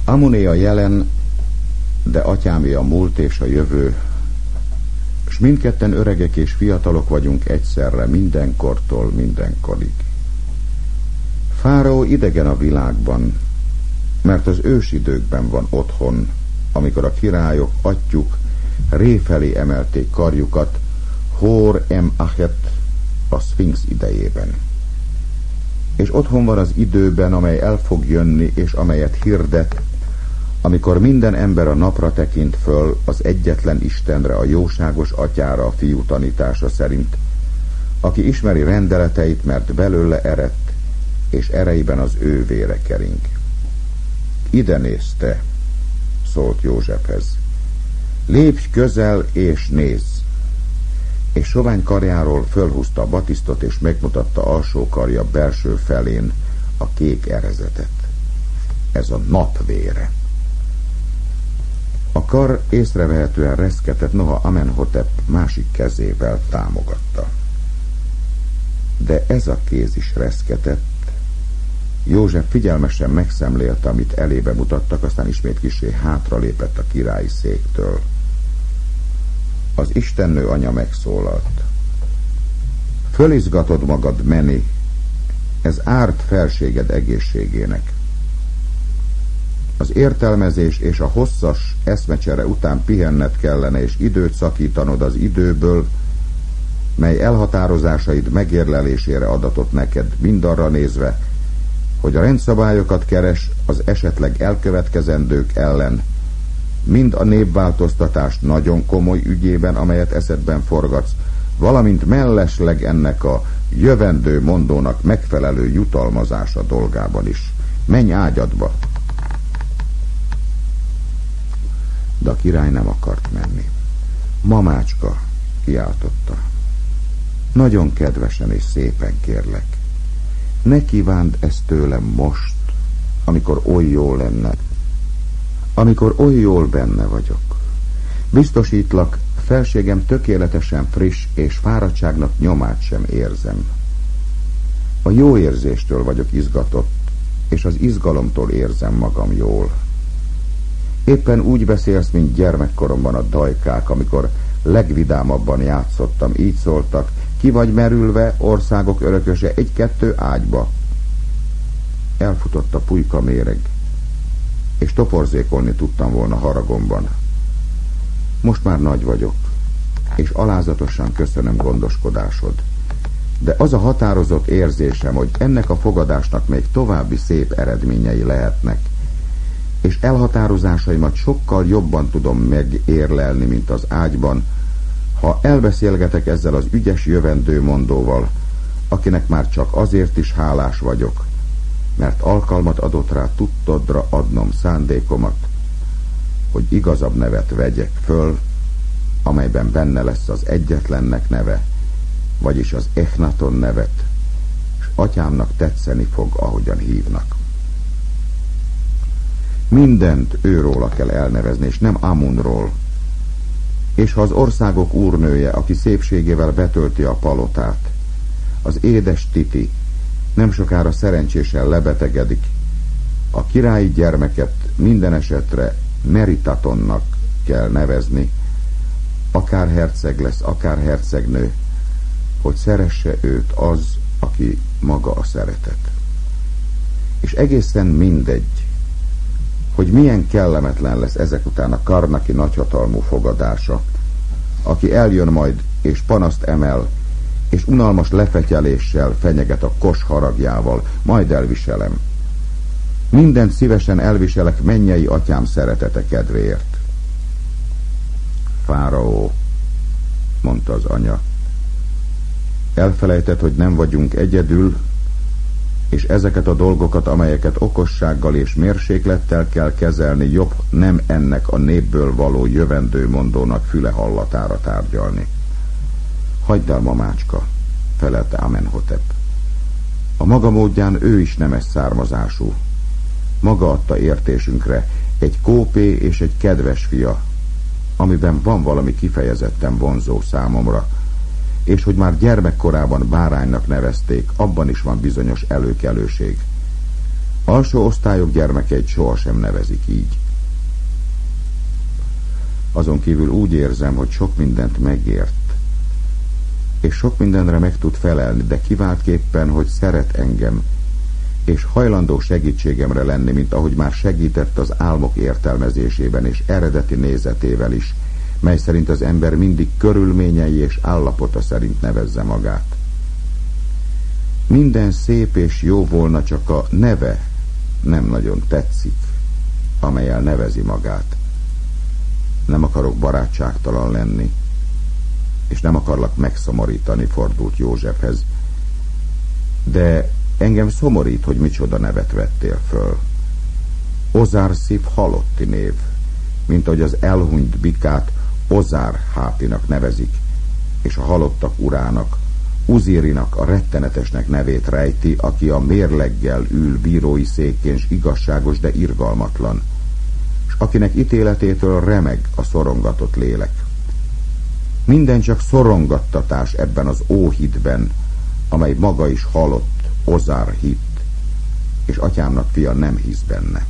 Amuné a jelen, de atyámé a múlt és a jövő, s mindketten öregek és fiatalok vagyunk egyszerre, mindenkortól mindenkorig. Fáraó idegen a világban, mert az ősidőkben van otthon, amikor a királyok, atyjuk Ré felé emelték karjukat Hor-em-Achet, a Szfinx idejében. És otthon van az időben, amely el fog jönni, és amelyet hirdet, amikor minden ember a napra tekint föl, az egyetlen Istenre, a jóságos atyára, a fiú tanítása szerint, aki ismeri rendeleteit, mert belőle eredt, és ereiben az ő vére kering. Ide nézz te, szólt Józsefhez. Lépj közel és nézz. És sovány karjáról fölhúzta a batisztot, és megmutatta alsó karja belső felén a kék erezetet. Ez a nap vére. A kar észrevehetően reszketett, noha Amenhotep másik kezével támogatta. De ez a kéz is reszketett. József figyelmesen megszemlélte, amit elébe mutattak, aztán ismét kissé hátralépett a királyi széktől. Az istennő anya megszólalt. Fölizgatod magad, Meni, ez árt felséged egészségének. Az értelmezés és a hosszas eszmecsere után pihenned kellene, és időt szakítanod az időből, mely elhatározásaid megérlelésére adatott neked, mindarra nézve, hogy a rendszabályokat keres az esetleg elkövetkezendők ellen, mind a népváltoztatás nagyon komoly ügyében, amelyet eszedben forgatsz, valamint mellesleg ennek a jövendő mondónak megfelelő jutalmazása dolgában is. Menj ágyadba! De a király nem akart menni. Mamácska, kiáltotta. Nagyon kedvesen és szépen kérlek. Ne kívánd ezt tőlem most, amikor oly jó lenne. Amikor oly jól benne vagyok. Biztosítlak, felségem tökéletesen friss, és fáradtságnak nyomát sem érzem. A jó érzéstől vagyok izgatott, és az izgalomtól érzem magam jól. Éppen úgy beszélsz, mint gyermekkoromban a dajkák, amikor legvidámabban játszottam, így szóltak: ki vagy merülve, országok örököse, 1-2 ágyba. Elfutott a pulyka méreg, és toporzékolni tudtam volna haragomban. Most már nagy vagyok, és alázatosan köszönöm gondoskodásod. De az a határozott érzésem, hogy ennek a fogadásnak még további szép eredményei lehetnek, és elhatározásaimat sokkal jobban tudom megérlelni, mint az ágyban, ha elbeszélgetek ezzel az ügyes jövendőmondóval, akinek már csak azért is hálás vagyok, mert alkalmat adott rá tudtodra adnom szándékomat, hogy igazabb nevet vegyek föl, amelyben benne lesz az egyetlennek neve, vagyis az Echnaton nevet, és atyámnak tetszeni fog, ahogyan hívnak. Mindent őróla kell elnevezni, és nem Amunról. És ha az országok úrnője, aki szépségével betölti a palotát, az édes Titi nem sokára szerencsésen lebetegedik, a királyi gyermeket minden esetre Meritatonnak kell nevezni, akár herceg lesz, akár hercegnő, hogy szeresse őt az, aki maga a szeretet. És egészen mindegy, hogy milyen kellemetlen lesz ezek után a karnaki nagyhatalmú fogadása, aki eljön majd és panaszt emel, és unalmas lefetyeléssel fenyeget a kos haragjával, majd elviselem. Mindent szívesen elviselek mennyei atyám szeretete kedvéért. Fáraó, mondta az anya, elfelejtett, hogy nem vagyunk egyedül, és ezeket a dolgokat, amelyeket okossággal és mérséklettel kell kezelni, jobb nem ennek a népből való jövendőmondónak füle hallatára tárgyalni. Hagyd el, mamácska, felelte Amenhotep. A maga módján ő is nemes származású. Maga adta értésünkre egy kópé és egy kedves fia, amiben van valami kifejezetten vonzó számomra, és hogy már gyermekkorában báránynak nevezték, abban is van bizonyos előkelőség. Alsó osztályok gyermekeit sohasem nevezik így. Azon kívül úgy érzem, hogy sok mindent megért, és sok mindenre meg tud felelni, de kiváltképpen, hogy szeret engem, és hajlandó segítségemre lenni, mint ahogy már segített az álmok értelmezésében és eredeti nézetével is, mely szerint az ember mindig körülményei és állapota szerint nevezze magát. Minden szép és jó volna, csak a neve nem nagyon tetszik, amellyel nevezi magát. Nem akarok barátságtalan lenni, és nem akarlak megszomorítani, fordult Józsefhez. De engem szomorít, hogy micsoda nevet vettél föl. Ozár-Szif halotti név, mint ahogy az elhunyt bikát Ozár-Hátinak nevezik, és a halottak urának, Uzirinak a rettenetesnek nevét rejti, aki a mérleggel ül bírói székén, s igazságos, de irgalmatlan, s akinek ítéletétől remeg a szorongatott lélek. Minden csak szorongattatás ebben az óhitben, amely maga is halott, Ozár hitt, és atyámnak fia nem hisz benne.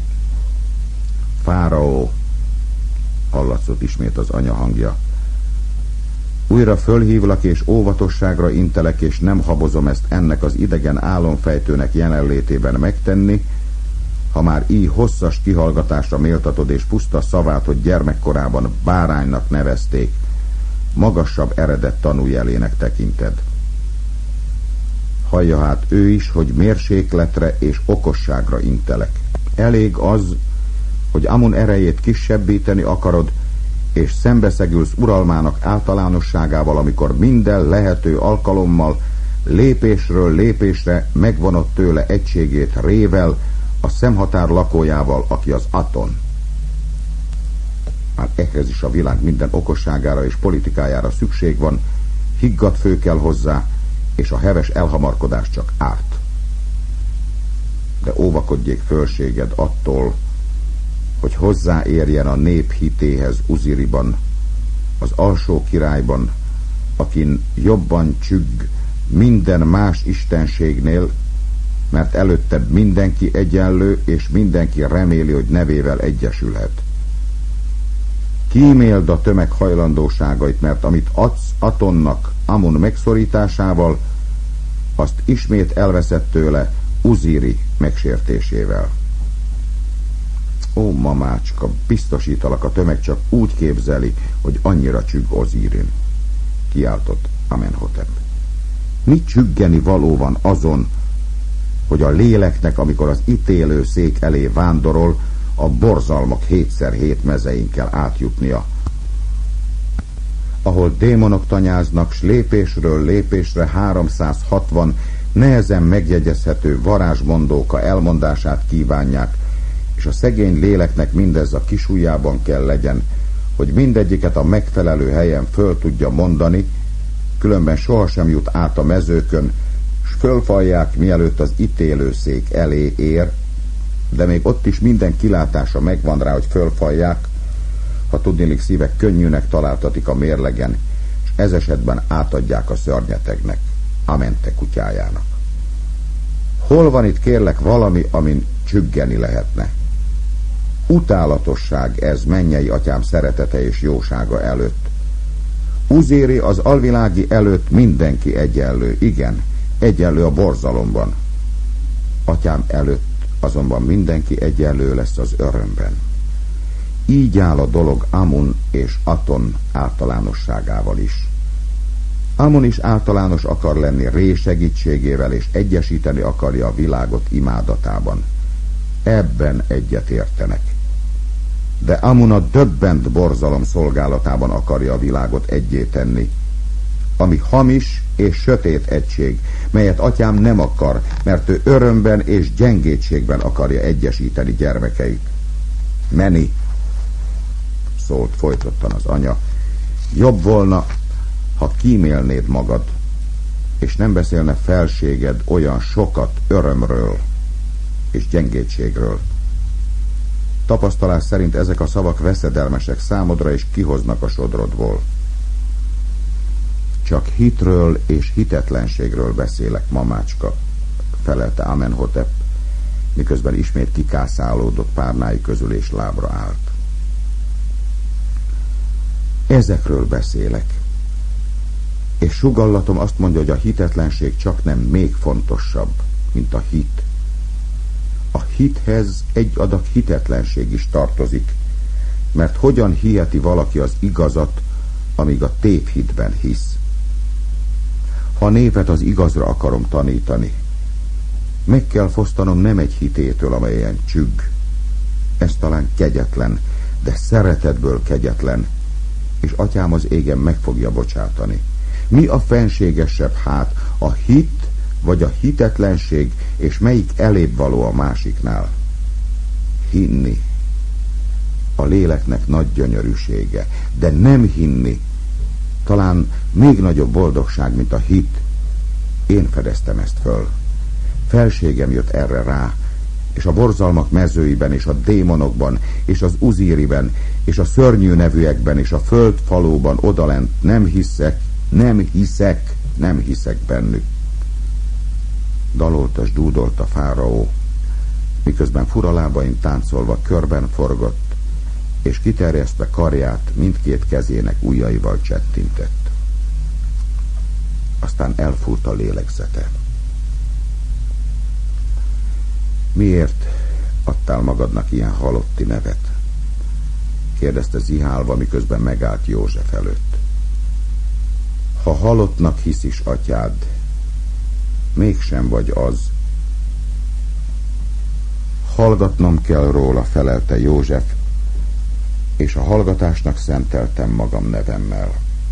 Fáraó, hallatszott ismét az anya hangja. Újra fölhívlak, és óvatosságra intelek, és nem habozom ezt ennek az idegen álomfejtőnek jelenlétében megtenni, ha már így hosszas kihallgatásra méltatod, és puszta szavát, hogy gyermekkorában báránynak nevezték, magasabb eredet tanújelének tekinted. Hallja hát ő is, hogy mérsékletre és okosságra intelek. Elég az, hogy Amun erejét kisebbíteni akarod, és szembeszegülsz uralmának általánosságával, amikor minden lehető alkalommal lépésről lépésre megvonott tőle egységét Rével, a szemhatár lakójával, aki az Aton. Már ehhez is a világ minden okosságára és politikájára szükség van, higgadt fő kell hozzá, és a heves elhamarkodás csak árt. De óvakodjék fölséged attól, hogy hozzáérjen a nép hitéhez Uziriban, az alsó királyban, akin jobban csügg minden más istenségnél, mert előtte mindenki egyenlő, és mindenki reméli, hogy nevével egyesülhet. Kíméld a tömeg hajlandóságait, mert amit adsz Atonnak Amun megszorításával, azt ismét elveszett tőle Uziri megsértésével. Ó, mamácska, biztosítalak, a tömeg csak úgy képzeli, hogy annyira csügg Ozirin, kiáltott Amenhotep. Mi csüggeni való van azon, hogy a léleknek, amikor az ítélő szék elé vándorol, a borzalmak 7x7 mezein kell átjutnia, ahol démonok tanyáznak, s lépésről lépésre 360 nehezen megjegyezhető varázsmondóka elmondását kívánják, és a szegény léleknek mindez a kisujjában kell legyen, hogy mindegyiket a megfelelő helyen föl tudja mondani, különben sohasem jut át a mezőkön, s fölfalják, mielőtt az ítélőszék elé ér, de még ott is minden kilátása megvan rá, hogy fölfalják, ha tudniillik szívek könnyűnek találtatik a mérlegen, és ez esetben átadják a szörnyetegnek, Amente kutyájának. Hol van itt kérlek valami, amin csüggeni lehetne? Utálatosság ez mennyei atyám szeretete és jósága előtt. Uziri az alvilági előtt mindenki egyenlő, igen, egyenlő a borzalomban. Atyám előtt azonban mindenki egyenlő lesz az örömben. Így áll a dolog Amun és Aton általánosságával is. Amun is általános akar lenni Ré segítségével, és egyesíteni akarja a világot imádatában. Ebben egyet értenek. De Amun a döbbent borzalom szolgálatában akarja a világot egyé tenni, ami hamis és sötét egység, melyet atyám nem akar, mert ő örömben és gyengétségben akarja egyesíteni gyermekeit. Meni, szólt folytottan az anya, jobb volna, ha kímélnéd magad, és nem beszélne felséged olyan sokat örömről és gyengétségről. Tapasztalás szerint ezek a szavak veszedelmesek számodra, és kihoznak a sodrodból. Csak hitről és hitetlenségről beszélek, mamácska, felelte Amenhotep, miközben ismét kikászálódott párnái közül és lábra állt. Ezekről beszélek. És sugallatom azt mondja, hogy a hitetlenség csaknem még fontosabb, mint a hit. A hithez egy adag hitetlenség is tartozik, mert hogyan hiheti valaki az igazat, amíg a tévhitben hisz? Ha a népet az igazra akarom tanítani, meg kell fosztanom nem egy hitétől, amelyen csügg. Ez talán kegyetlen, de szeretetből kegyetlen, és atyám az égen meg fogja bocsátani. Mi a fenségesebb hát, a hit vagy a hitetlenség, és melyik elébb való a másiknál? Hinni. A léleknek nagy gyönyörűsége, de nem hinni talán még nagyobb boldogság, mint a hit. Én fedeztem ezt föl. Felségem jött erre rá, és a borzalmak mezőiben, és a démonokban, és az uzíriben, és a szörnyű nevűekben, és a földfalóban odalent nem hiszek bennük. Dalolt és dúdolt a fáraó, miközben fura lábain táncolva körben forgott, és kiterjesztve karját mindkét kezének ujjaival csettintett. Aztán elfúrt a lélegzete. Miért adtál magadnak ilyen halotti nevet? Kérdezte zihálva, miközben megállt József előtt. Ha halottnak hisz is atyád, mégsem vagy az. Hallgatnom kell róla, felelte József, és a hallgatásnak szenteltem magam nevemmel.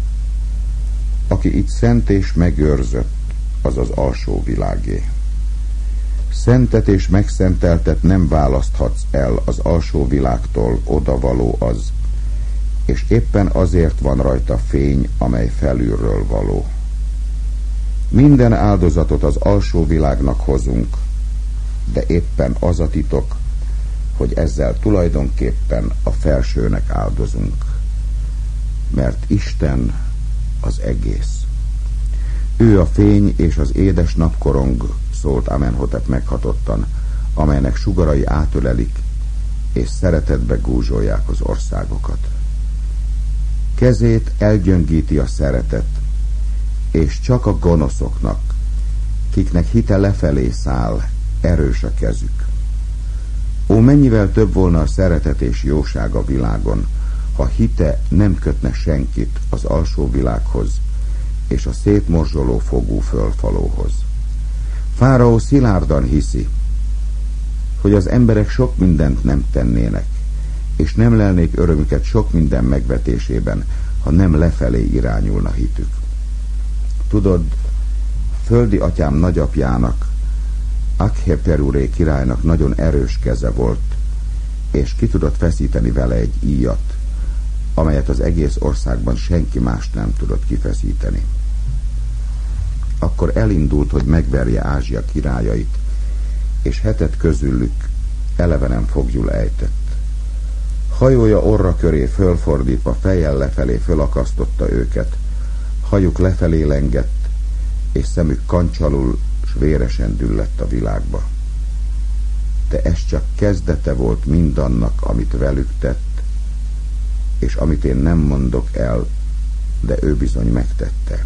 Aki itt szent és megőrzött, az az alsó világé. Szentet és megszenteltet nem választhatsz el az alsó világtól, odavaló az, és éppen azért van rajta fény, amely felülről való. Minden áldozatot az alsó világnak hozunk, de éppen az a titok, hogy ezzel tulajdonképpen a felsőnek áldozunk. Mert Isten az egész. Ő a fény és az édes napkorong, szólt Amenhotep meghatottan, amelynek sugarai átölelik, és szeretetbe gúzsolják az országokat. Kezét elgyöngíti a szeretet, és csak a gonoszoknak, kiknek hite lefelé száll, erős a kezük. Ó, mennyivel több volna a szeretet és jóság a világon, ha hite nem kötne senkit az alsó világhoz, és a szétmorzsoló fogú földfalóhoz. Fáraó szilárdan hiszi, hogy az emberek sok mindent nem tennének, és nem lelnék örömüket sok minden megvetésében, ha nem lefelé irányulna hitük. Tudod, földi atyám nagyapjának, Akheperuré királynak nagyon erős keze volt, és ki tudott feszíteni vele egy íjat, amelyet az egész országban senki más nem tudott kifeszíteni. Akkor elindult, hogy megverje Ázsia királyait, és hetet közülük elevenen foglyul ejtett. Hajója orra köré fölfordítva fejjel lefelé fölakasztotta őket, hajuk lefelé lengett, és szemük kancsalul s véresen düllett a világba. De ez csak kezdete volt mindannak, amit velük tett, és amit én nem mondok el, de ő bizony megtette.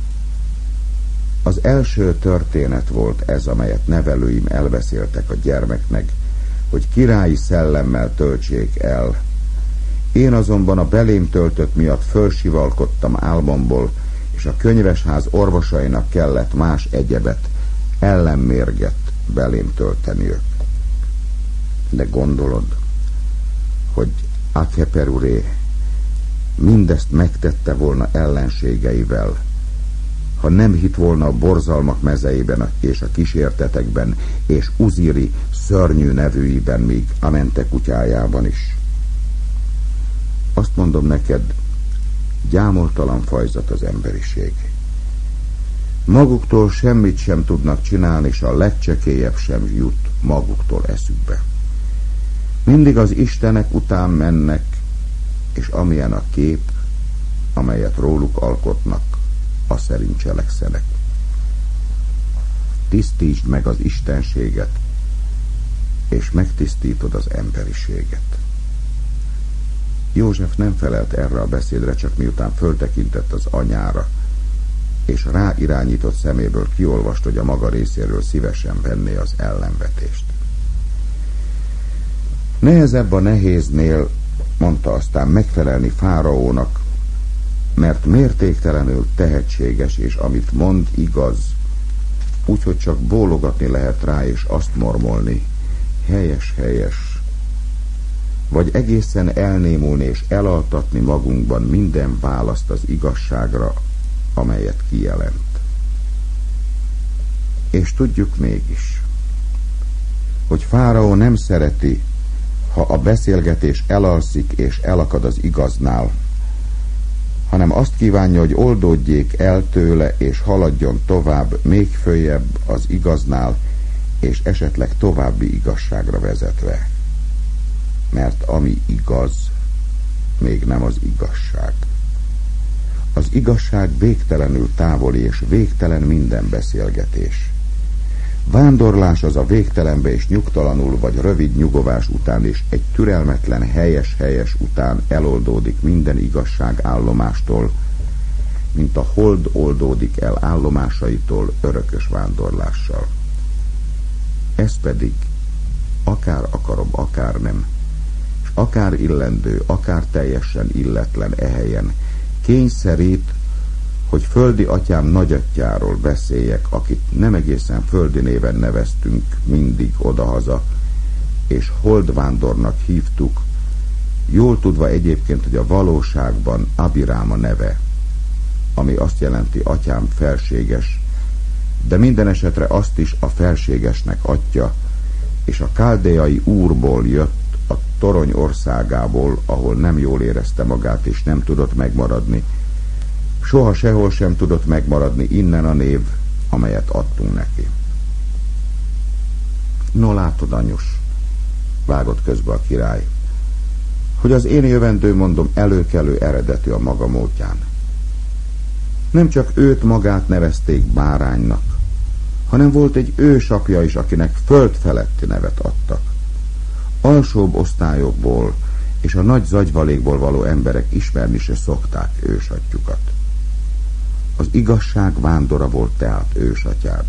Az első történet volt ez, amelyet nevelőim elbeszéltek a gyermeknek, hogy királyi szellemmel töltsék el. Én azonban a belém töltött miatt fölsivalkodtam álmomból, és a könyvesház orvosainak kellett más egyebet, ellenmérget belém tölteniük. De gondolod, hogy Akheperuré mindezt megtette volna ellenségeivel, ha nem hitt volna a borzalmak mezeiben és a kísértetekben, és Uziri szörnyű nevűiben, míg Amente kutyájában is. Azt mondom neked, gyámoltalan fajzat az emberiség. Maguktól semmit sem tudnak csinálni, és a legcsekélyebb sem jut maguktól eszükbe. Mindig az istenek után mennek, és amilyen a kép, amelyet róluk alkotnak, a szerint cselekszenek. Tisztítsd meg az istenséget, és megtisztítod az emberiséget. József nem felelt erre a beszédre, csak miután föltekintett az anyára, és ráirányított szeméből kiolvast, hogy a maga részéről szívesen venné az ellenvetést. Nehezebb a nehéznél, mondta aztán, megfelelni fáraónak, mert mértéktelenül tehetséges, és amit mond, igaz, úgyhogy csak bólogatni lehet rá, és azt mormolni, helyes, helyes, vagy egészen elnémulni és elaltatni magunkban minden választ az igazságra, amelyet kijelent. És tudjuk mégis, hogy fáraó nem szereti, ha a beszélgetés elalszik és elakad az igaznál, hanem azt kívánja, hogy oldódjék el tőle, és haladjon tovább, még följebb az igaznál, és esetleg további igazságra vezetve. Mert ami igaz, még nem az igazság. Az igazság végtelenül távoli, és végtelen minden beszélgetés. Vándorlás az a végtelenbe és nyugtalanul, vagy rövid nyugovás után, és egy türelmetlen helyes után eloldódik minden igazság állomástól, mint a hold oldódik el állomásaitól örökös vándorlással. Ez pedig, akár akarom, akár nem, és akár illendő, akár teljesen illetlen ehelyen, kényszerít, hogy földi atyám nagyatyáról beszéljek, akit nem egészen földi néven neveztünk mindig odahaza, és holdvándornak hívtuk, jól tudva egyébként, hogy a valóságban Abirám a neve, ami azt jelenti atyám felséges, de minden esetre azt is a felségesnek atya, és a káldeai úrból jött, a torony országából, ahol nem jól érezte magát, és nem tudott megmaradni. Soha sehol sem tudott megmaradni, innen a név, amelyet adtunk neki. No látod, anyus, vágott közbe a király, hogy az én jövendő, mondom, előkelő eredetű a maga módján. Nem csak őt magát nevezték báránynak, hanem volt egy ősapja is, akinek föld feletti nevet adtak. Alsóbb osztályokból és a nagy zagyvalékból való emberek ismerni se szokták ősatyjukat. Az igazság vándora volt tehát ősatyád.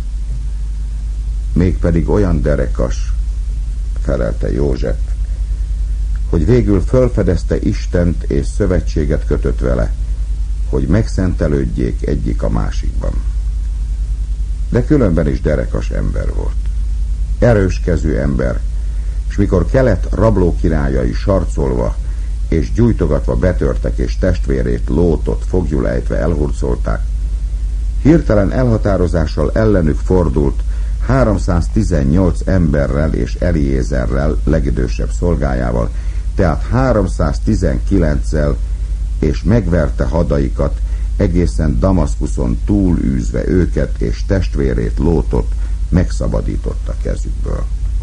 Mégpedig olyan derekas, felelte József, hogy végül fölfedezte Istent és szövetséget kötött vele, hogy megszentelődjék egyik a másikban. De különben is derekas ember volt. Erőskezű ember, és mikor kelet rabló királyai sarcolva és gyújtogatva betörtek, és testvérét, Lótot foglyul ejtve elhurcolták, hirtelen elhatározással ellenük fordult 318 emberrel és Eliézerrel, legidősebb szolgájával, tehát 319-szel, és megverte hadaikat, egészen Damaszkuszon túlűzve őket, és testvérét, Lótot megszabadította kezükből.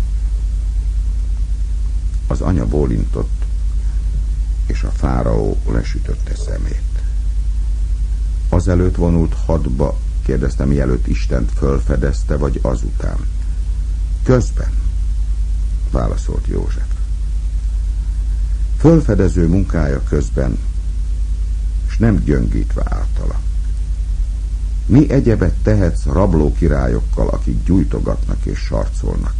Az anya bólintott, és a fáraó lesütötte szemét. Azelőtt vonult hadba, kérdezte, mielőtt Istent fölfedezte, vagy azután? Közben, válaszolt József. Fölfedező munkája közben, és nem gyöngítve általa. Mi egyebet tehetsz rabló királyokkal, akik gyújtogatnak és sarcolnak?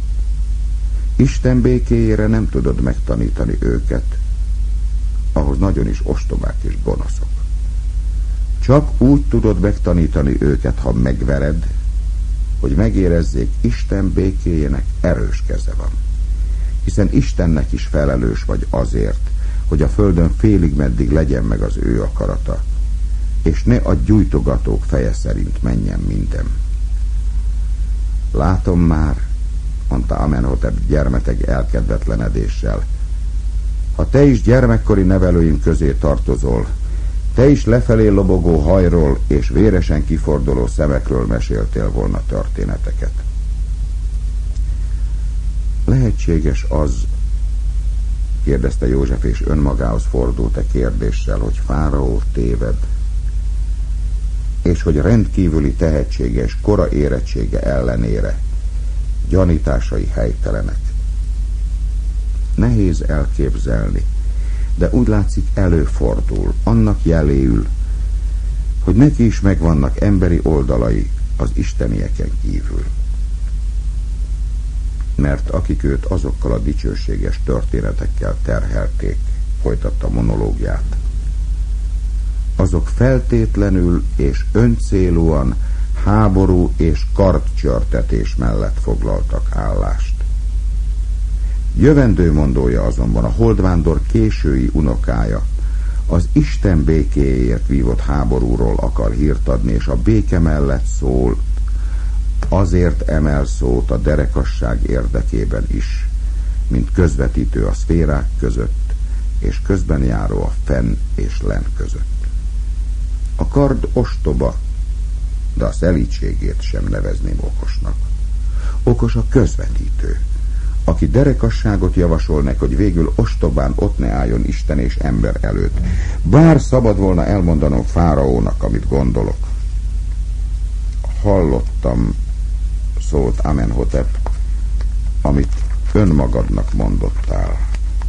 Isten békéjére nem tudod megtanítani őket, ahhoz nagyon is ostobák és gonoszok. Csak úgy tudod megtanítani őket, ha megvered, hogy megérezzék, Isten békéjének erős keze van. Hiszen Istennek is felelős vagy azért, hogy a földön félig meddig legyen meg az ő akarata, és ne a gyújtogatók feje szerint menjen minden. Látom már, mondta Amenhotep gyermeteg elkedvetlenedéssel, ha te is gyermekkori nevelőim közé tartozol, te is lefelé lobogó hajról és véresen kiforduló szemekről meséltél volna történeteket. Lehetséges az, kérdezte József, és önmagához fordult kérdéssel, hogy fáraó téved, és hogy rendkívüli tehetsége és kora érettsége ellenére gyanításai helytelenek. Nehéz elképzelni, de úgy látszik előfordul, annak jeléül, hogy neki is megvannak emberi oldalai az istenieken kívül. Mert akik őt azokkal a dicsőséges történetekkel terhelték, folytatta monológiát, azok feltétlenül és öncélúan háború és kardcsörtetés mellett foglaltak állást. Jövendőmondója azonban, a holdvándor késői unokája, az Isten békéért vívott háborúról akar hírt adni, és a béke mellett szól, azért emel szót a derekasság érdekében is, mint közvetítő a szférák között, és közben járó a fenn és len között. A kard ostoba, de a szelídségét sem nevezném okosnak. Okos a közvetítő, aki derekasságot javasol neki, hogy végül ostobán ott ne álljon Isten és ember előtt. Bár szabad volna elmondanom fáraónak, amit gondolok. Hallottam, szólt Amenhotep, amit önmagadnak mondottál.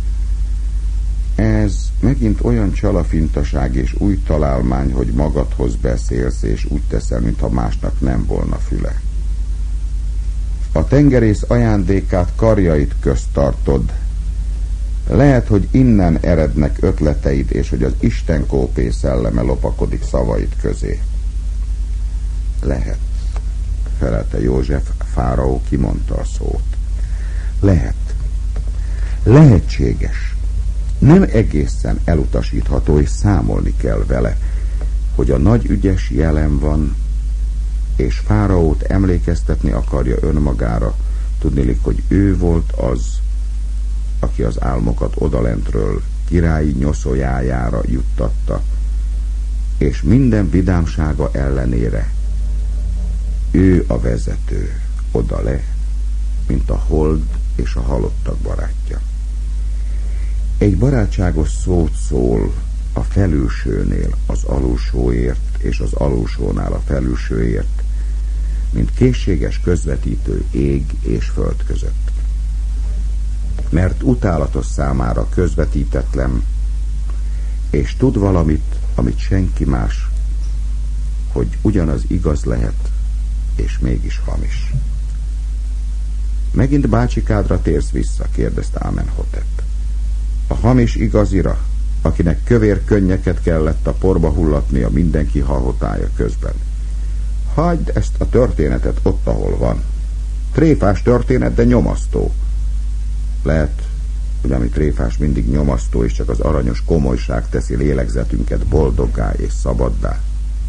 Ez megint olyan csalafintaság és új találmány, hogy magadhoz beszélsz, és úgy teszel, mintha másnak nem volna füle. A tengerész ajándékát karjait közt tartod. Lehet, hogy innen erednek ötleteid, és hogy az Isten kópé szelleme lopakodik szavaid közé. Lehet, felelte József, fáraó kimondta a szót. Lehet. Lehetséges. Nem egészen elutasítható, és számolni kell vele, hogy a nagy ügyes jelen van, és fáraót emlékeztetni akarja önmagára, tudniillik, hogy ő volt az, aki az álmokat odalentről királyi nyoszójájára juttatta, és minden vidámsága ellenére ő a vezető oda le, mint a hold és a halottak barátja. Egy barátságos szót szól a felülsőnél az alulsóért, és az alulsónál a felülsőért, mint készséges közvetítő ég és föld között. Mert utálatos számára közvetítetlen, és tud valamit, amit senki más, hogy ugyanaz igaz lehet, és mégis hamis. Megint bácsikádra térsz vissza, kérdezte Amenhotep. A hamis igazira, akinek kövér könnyeket kellett a porba hullatnia mindenki hahotája közben. Hagyd ezt a történetet ott, ahol van. Tréfás történet, de nyomasztó. Lehet, hogy ami tréfás mindig nyomasztó, és csak az aranyos komolyság teszi lélegzetünket boldoggá és szabaddá.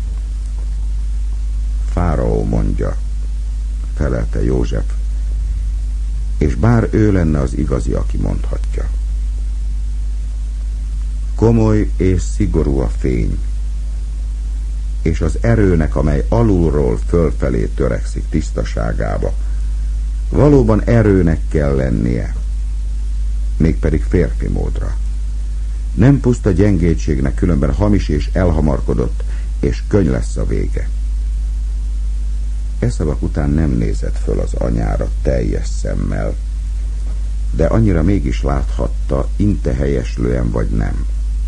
Fáraó mondja, felelte József, és bár ő lenne az igazi, aki mondhatja. Komoly és szigorú a fény, és az erőnek, amely alulról fölfelé törekszik tisztaságába, valóban erőnek kell lennie, mégpedig férfi módra. Nem puszta gyengétségnek, különben hamis és elhamarkodott, és könny lesz a vége. E szavak után nem nézett föl az anyára teljes szemmel, de annyira mégis láthatta, inte helyeslően vagy nem.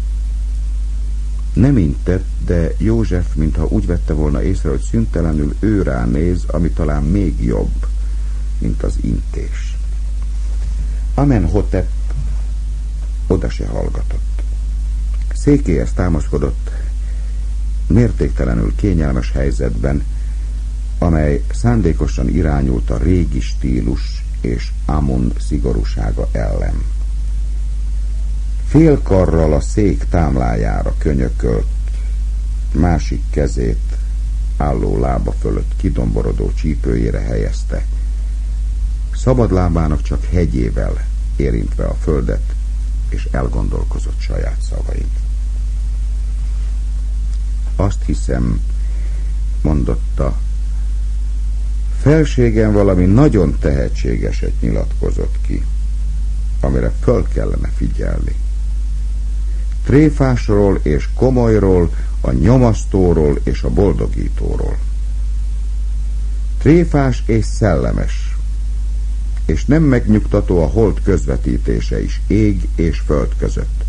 Nem intett, de József, mintha úgy vette volna észre, hogy szüntelenül ő rá néz, ami talán még jobb, mint az intés. Amenhotep oda se hallgatott. Székéhez támaszkodott, mértéktelenül kényelmes helyzetben, amely szándékosan irányult a régi stílus és Amun szigorúsága ellen. Félkarral a szék támlájára könyökölt, másik kezét álló lába fölött kidomborodó csípőjére helyezte, szabad lábának csak hegyével érintve a földet, és elgondolkozott saját szavain. Azt hiszem, mondotta, felségen valami nagyon tehetségeset nyilatkozott ki, amire föl kellene figyelni. Tréfásról és komolyról, a nyomasztóról és a boldogítóról. Tréfás és szellemes, és nem megnyugtató a hold közvetítése is ég és föld között.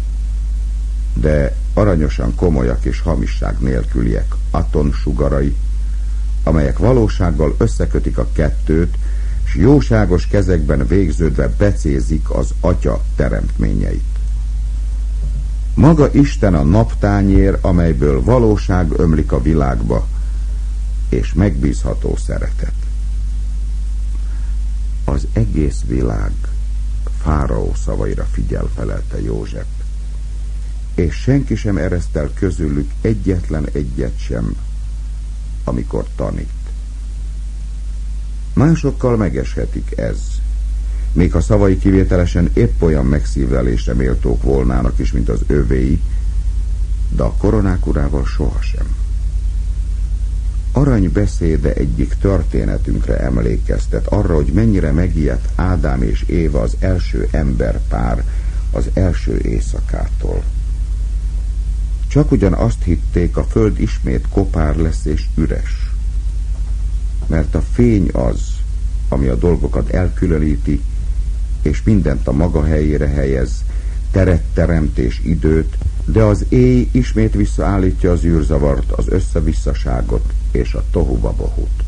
De aranyosan komolyak és hamisság nélküliek atomsugarai, amelyek valósággal összekötik a kettőt, s jóságos kezekben végződve becézik az Atya teremtményeit. Maga Isten a naptányér, amelyből valóság ömlik a világba, és megbízható szeretet. Az egész világ fáraó szavaira figyel, felelte József, és senki sem ereszt el közülük egyetlen egyet sem, amikor tanít. Másokkal megeshetik ez, még a szavai kivételesen épp olyan megszívelésre méltók volnának is, mint az övéi, de a koronák urával sohasem. Arany beszéde egyik történetünkre emlékeztet, arra, hogy mennyire megijedt Ádám és Éva, az első emberpár, az első éjszakától. Csak ugyan azt hitték, a föld ismét kopár lesz és üres. Mert a fény az, ami a dolgokat elkülöníti, és mindent a maga helyére helyez, teret teremt és időt, de az éj ismét visszaállítja az űrzavart, az összevisszaságot és a tohuvabohut.